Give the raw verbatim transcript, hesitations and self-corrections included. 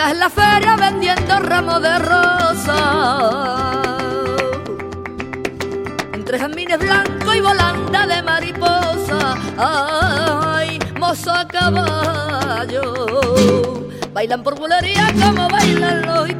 Estás en la feria vendiendo ramos de rosa, entre jazmines blancos y volanda de mariposa. Ay, mozo a caballo, bailan por bulería como bailan los